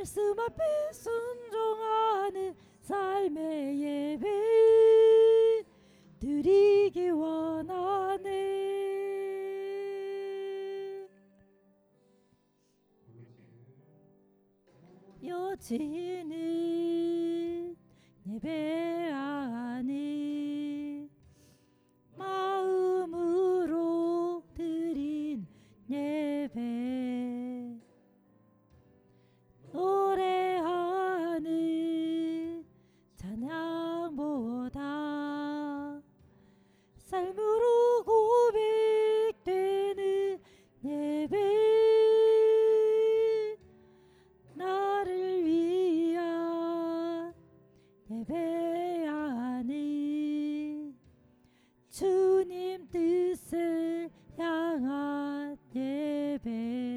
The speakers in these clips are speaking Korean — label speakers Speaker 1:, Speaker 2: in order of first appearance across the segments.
Speaker 1: 말씀 앞에 순종하는 삶의 예배 드리기 원하네. 여지는 예배하니 마음으로 드린 예배 노래하는 찬양보다 삶으로 고백되는 예배 나를 위한 예배하니 주님 뜻을 향한 예배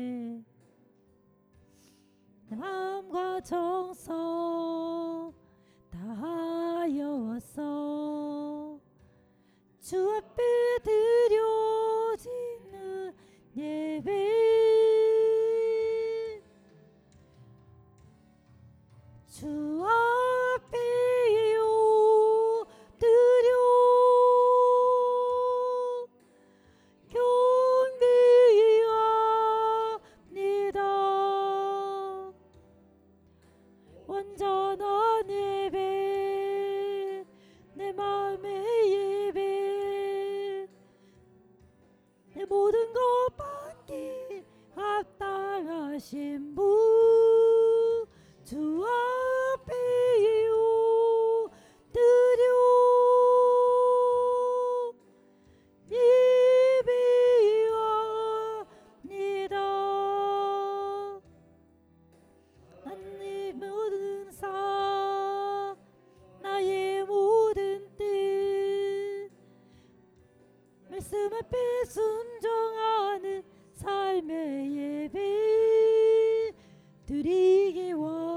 Speaker 1: 내 마음과 정성 다하여서 주 앞에 드려지는 예배 주 앞에요 드려 경배합니다. 온전한 예배 내 마음의 예배 내 모든 것 받기 합당하신 분 주 앞에요 드려 예배합니다. 나의 모든 삶 나의 모든 뜻 말씀 앞에 순종하는 삶의 예배 드리기 원하네.